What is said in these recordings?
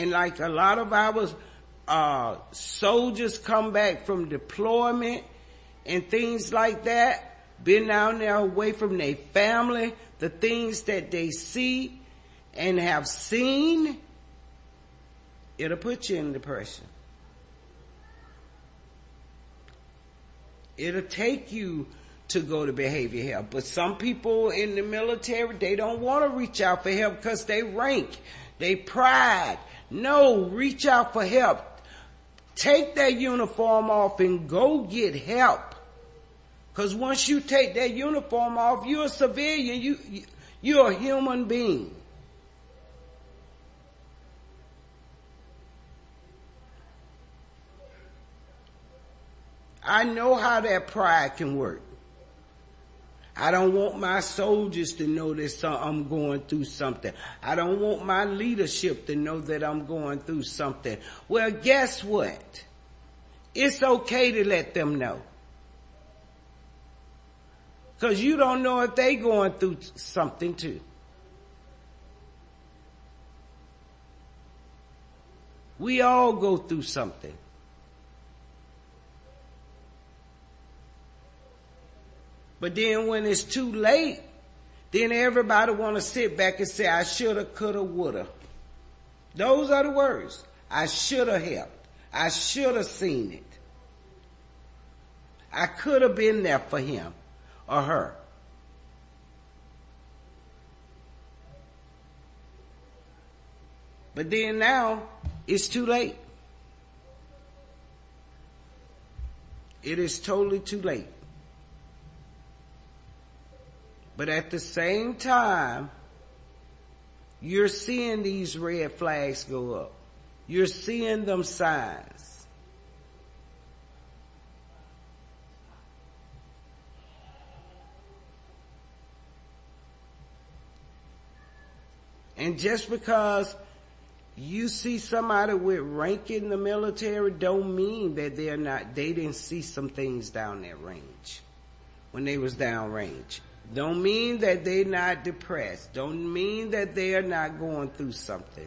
And like a lot of our soldiers come back from deployment and things like that, been down there away from their family, the things that they see and have seen, it'll put you in depression. It'll take you to go to behavior health. But some people in the military, they don't want to reach out for help because they rank, they pride. No, reach out for help. Take that uniform off and go get help. Because once you take that uniform off, you're a civilian. You're a human being. I know how that pride can work. I don't want my soldiers to know that I'm going through something. I don't want my leadership to know that I'm going through something. Well, guess what? It's okay to let them know. Because you don't know if they going through something too. We all go through something. But then when it's too late, then everybody want to sit back and say, I shoulda, coulda, woulda. Those are the words. I shoulda helped. I shoulda seen it. I could have been there for him or her. But then now, it's too late. It is totally too late. But at the same time, you're seeing these red flags go up. You're seeing them signs. And just because you see somebody with rank in the military don't mean that they didn't see some things down that range when they was down range. Don't mean that they're not depressed. Don't mean that they are not going through something.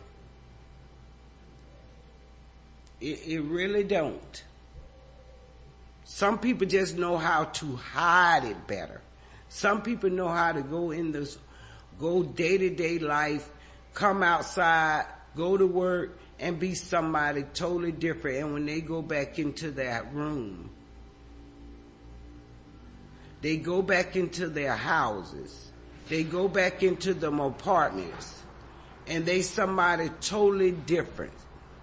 It really don't. Some people just know how to hide it better. Some people know how to go day-to-day life, come outside, go to work, and be somebody totally different. And when they go back into that room, they go back into their houses. They go back into them apartments. And they somebody totally different.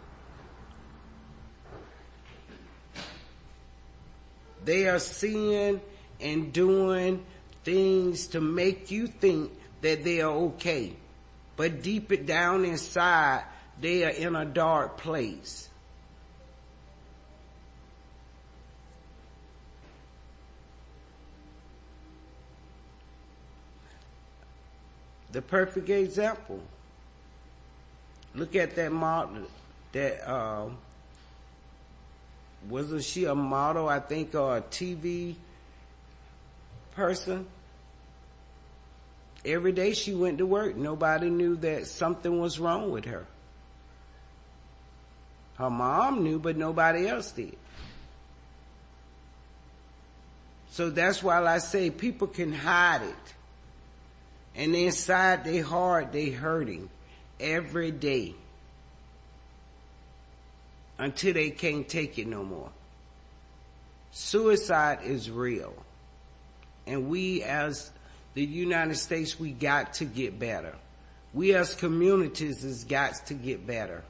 They are seeing and doing things to make you think that they are okay. But deep it down inside, they are in a dark place. The perfect example. Look at that model. Wasn't she a model, I think, or a TV person? Every day she went to work. Nobody knew that something was wrong with her. Her mom knew, but nobody else did. So that's why I say people can hide it. And inside their heart, they hurting every day until they can't take it no more. Suicide is real. And we as the United States, we got to get better. We as communities has got to get better.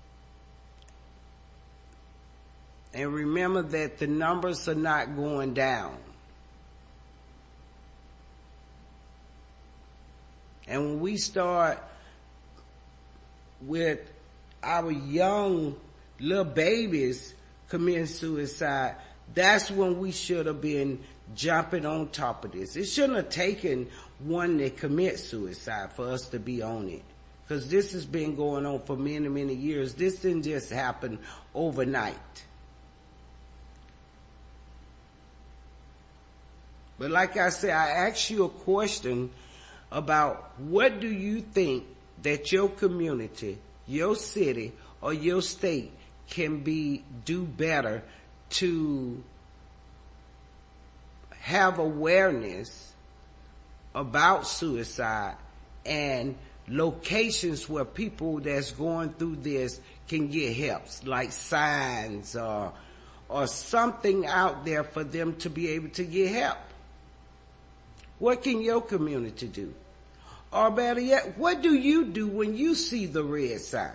And remember that the numbers are not going down. And when we start with our young little babies committing suicide, that's when we should have been jumping on top of this. It shouldn't have taken one that commits suicide for us to be on it. Because this has been going on for many, many years. This didn't just happen overnight. But like I said, I asked you a question about what do you think that your community, your city, or your state can do better to have awareness about suicide and locations where people that's going through this can get help, like signs or something out there for them to be able to get help? What can your community do? Or better yet, what do you do when you see the red signs?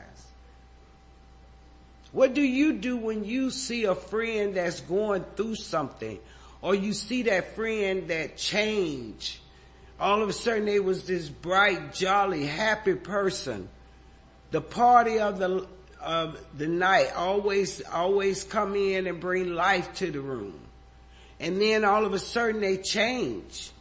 What do you do when you see a friend that's going through something, or you see that friend that changed? All of a sudden they was this bright, jolly, happy person. The party of the night always come in and bring life to the room. And then all of a sudden they change.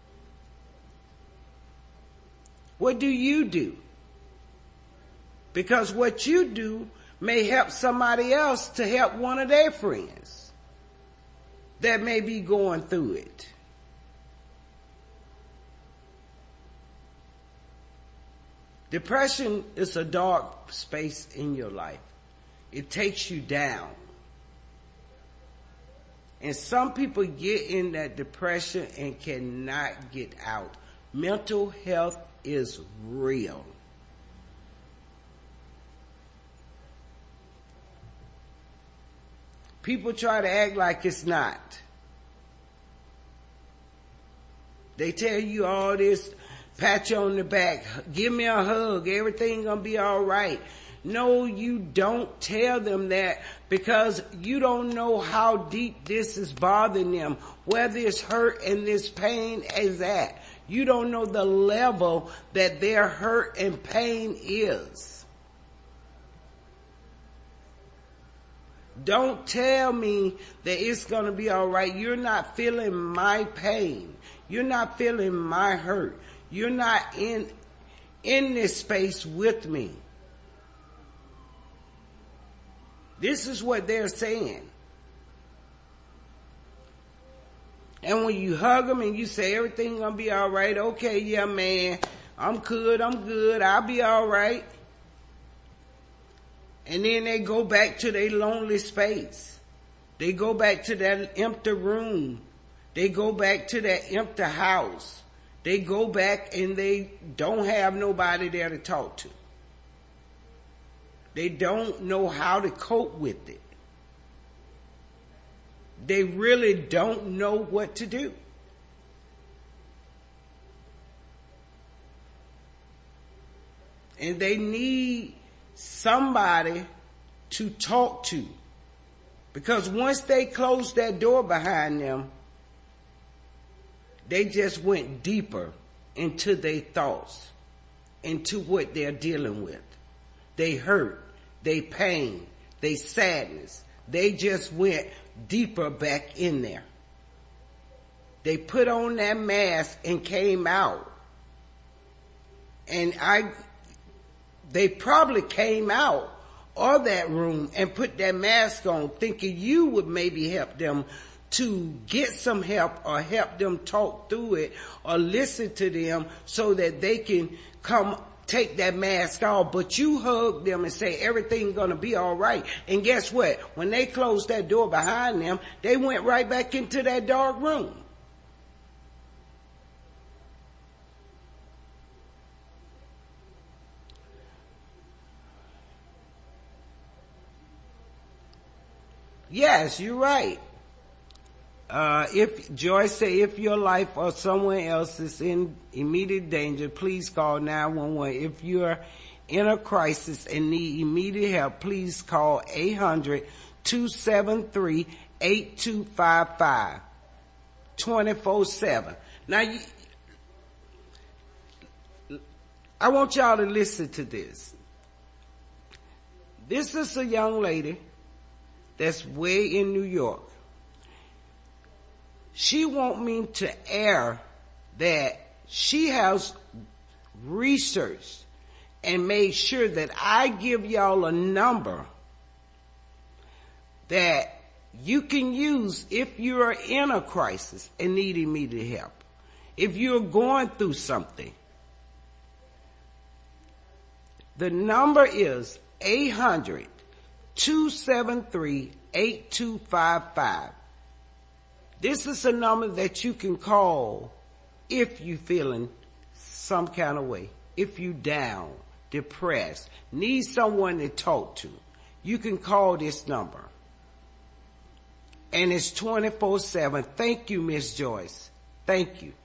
What do you do? Because what you do may help somebody else to help one of their friends that may be going through it. Depression is a dark space in your life. It takes you down. And some people get in that depression and cannot get out. Mental health is real. People try to act like it's not. They tell you all this, pat you on the back, give me a hug, everything gonna be all right. No, you don't tell them that, because you don't know how deep this is bothering them, where this hurt and this pain is at. You don't know the level that their hurt and pain is. Don't tell me that it's going to be all right. You're not feeling my pain. You're not feeling my hurt. You're not in this space with me. This is what they're saying. And when you hug them and you say everything gonna be all right, okay, yeah, man, I'm good, I'll be all right. And then they go back to their lonely space. They go back to that empty room. They go back to that empty house. They go back and they don't have nobody there to talk to. They don't know how to cope with it. They really don't know what to do. And they need somebody to talk to. Because once they closed that door behind them, they just went deeper into their thoughts, into what they're dealing with. They hurt, they pain, they sadness. They just went deeper back in there. They put on that mask and came out. And they probably came out of that room and put that mask on thinking you would maybe help them to get some help, or help them talk through it, or listen to them so that they can come take that mask off. But you hug them and say everything's gonna be all right. And guess what? When they closed that door behind them, they went right back into that dark room. Yes, you're right. If Joyce say, if your life or someone else is in immediate danger, please call 911. If you're in a crisis and need immediate help, please call 800-273-8255, 24/7. Now, I want y'all to listen to this. This is a young lady that's way in New York. She want me to air that she has researched and made sure that I give y'all a number that you can use if you are in a crisis and need immediate help. If you're going through something. The number is 800-273-8255. This is a number that you can call if you feeling some kind of way. If you down, depressed, need someone to talk to, you can call this number. And it's 24/7. Thank you, Miss Joyce. Thank you.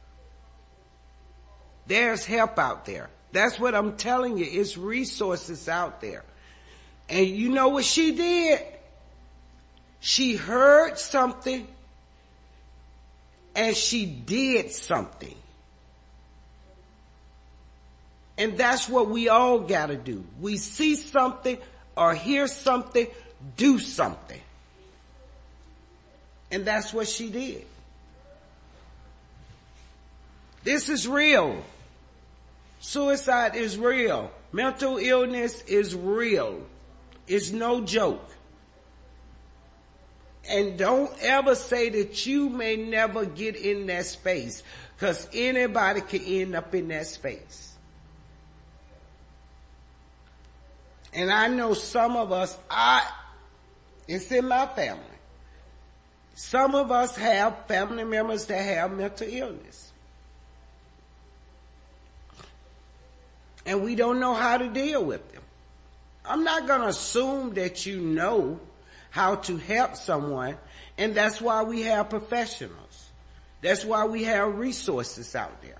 There's help out there. That's what I'm telling you. It's resources out there. And you know what she did? She heard something and she did something. And that's what we all gotta do. We see something or hear something, do something. And that's what she did. This is real. Suicide is real. Mental illness is real. It's no joke. And don't ever say that you may never get in that space, because anybody can end up in that space. And I know some of us, it's in my family. Some of us have family members that have mental illness. And we don't know how to deal with them. I'm not going to assume that you know how to help someone, and that's why we have professionals. That's why we have resources out there.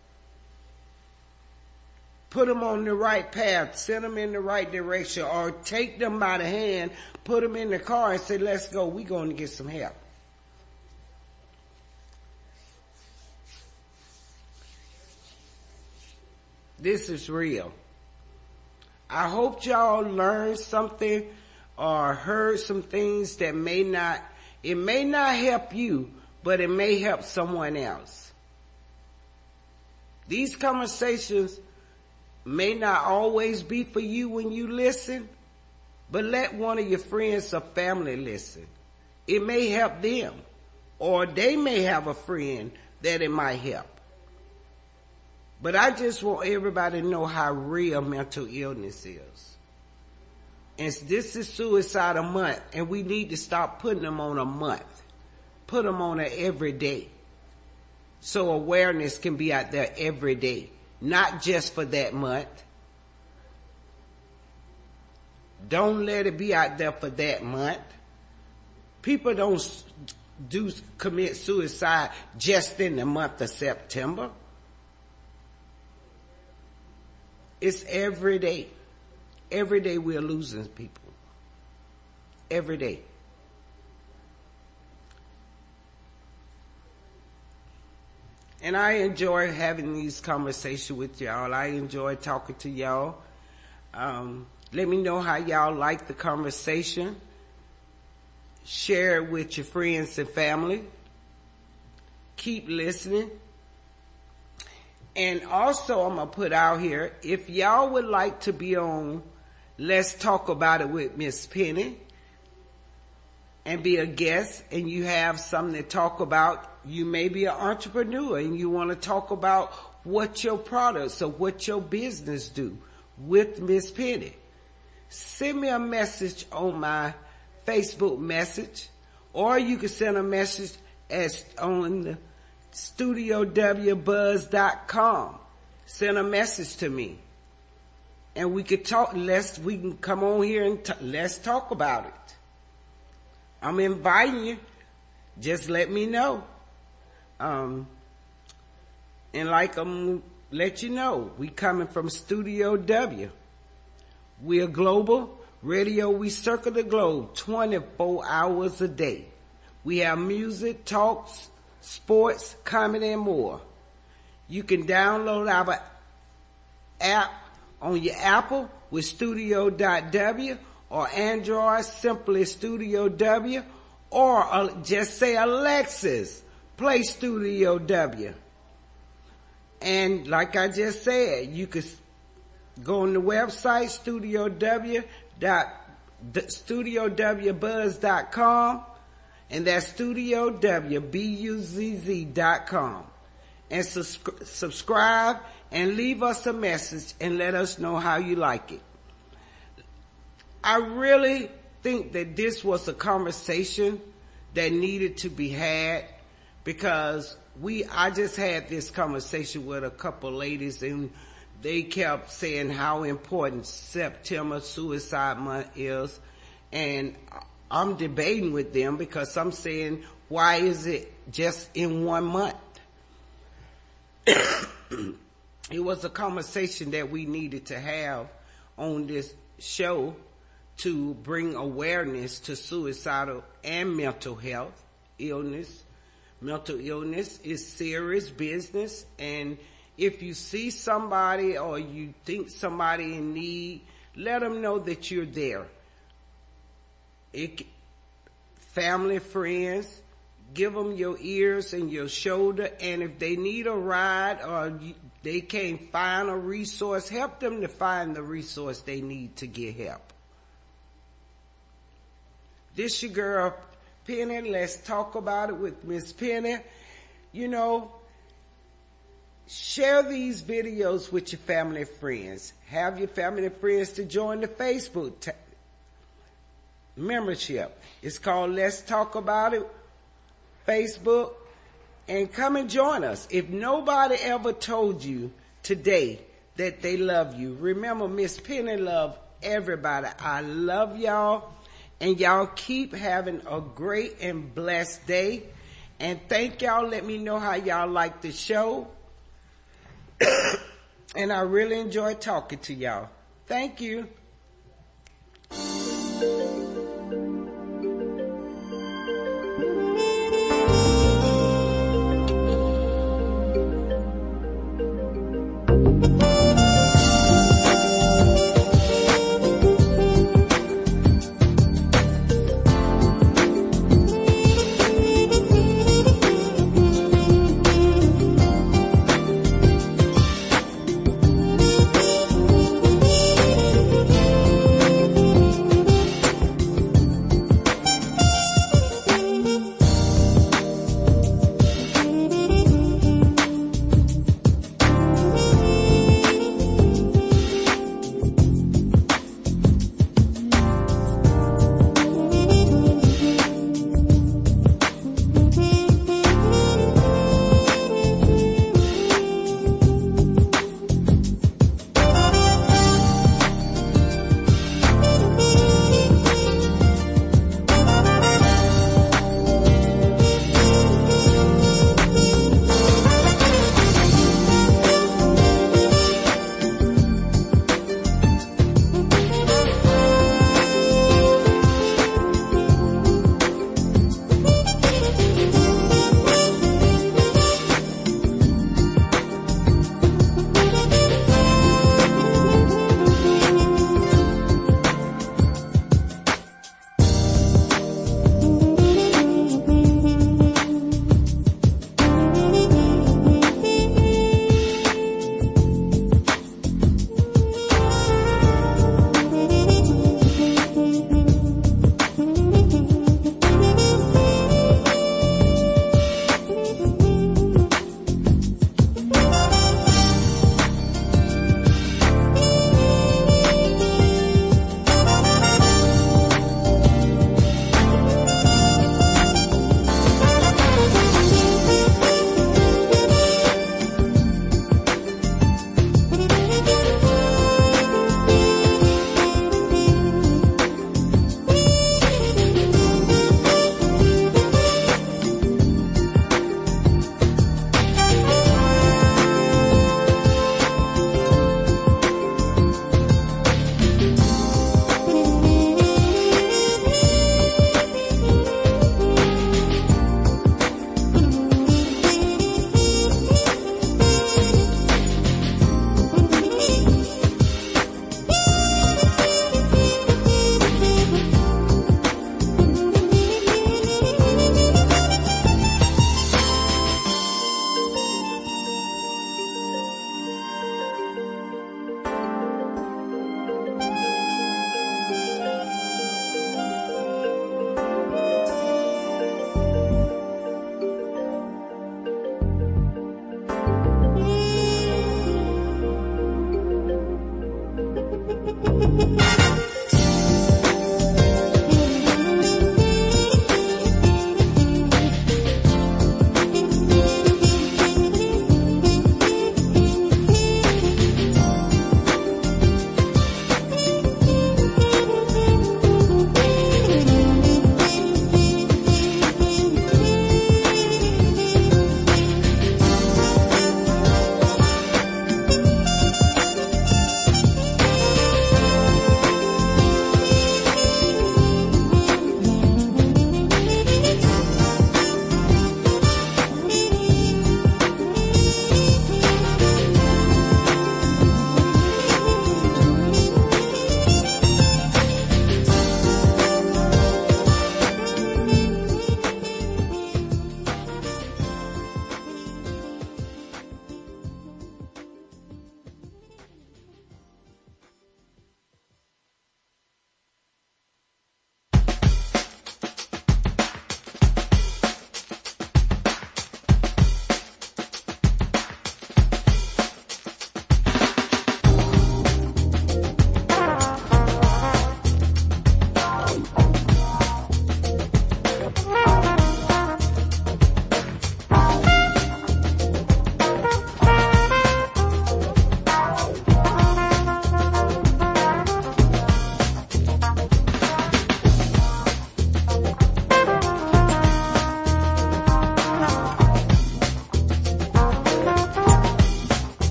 Put them on the right path, send them in the right direction, or take them by the hand, put them in the car and say, let's go, we're going to get some help. This is real. I hope y'all learned something or heard some things that may not help you, but it may help someone else. These conversations may not always be for you when you listen, but let one of your friends or family listen. It may help them, or they may have a friend that it might help. But I just want everybody to know how real mental illness is. And this is Suicide Month, and we need to stop putting them on a month. Put them on an every day. So awareness can be out there every day. Not just for that month. Don't let it be out there for that month. People don't commit suicide just in the month of September. It's every day. Every day we're losing people. Every day. And I enjoy having these conversations with y'all. I enjoy talking to y'all. Let me know how y'all like the conversation. Share it with your friends and family. Keep listening. And also I'm going to put out here, if y'all would like to be on Let's Talk About It with Miss Penny and be a guest, and you have something to talk about, you may be an entrepreneur and you want to talk about what your products or what your business do with Miss Penny. Send me a message on my Facebook message, or you can send a message on the StudioWBuzz.com. Send a message to me, and we could talk. We can come on here and let's talk about it. I'm inviting you. Just let me know. And like let you know, we coming from Studio W. We're global radio. We circle the globe 24 hours a day. We have music, talks, sports, comedy, and more. You can download our app on your Apple with Studio.W, or Android, simply Studio W, or just say, Alexis, play Studio W. And like I just said, you could go on the website, StudioWBuzz.com, and that's StudioWBuzz.com. And subscribe and leave us a message and let us know how you like it. I really think that this was a conversation that needed to be had, because I just had this conversation with a couple ladies, and they kept saying how important September Suicide Month is. And I'm debating with them, because I'm saying, why is it just in 1 month? It was a conversation that we needed to have on this show to bring awareness to suicidal and mental health illness. Mental illness is serious business, and if you see somebody or you think somebody in need, let them know that you're there. Family, friends, give them your ears and your shoulder, and if they need a ride or they can't find a resource, help them to find the resource they need to get help. This your girl, Penny. Let's talk about it with Miss Penny. You know, share these videos with your family and friends. Have your family and friends to join the Facebook membership. It's called Let's Talk About It Facebook, and come and join us. If nobody ever told you today that they love you, remember Miss Penny love everybody. I love y'all, and y'all keep having a great and blessed day. And thank y'all. Let me know how y'all like the show. And I really enjoy talking to y'all. Thank you.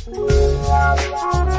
Bye.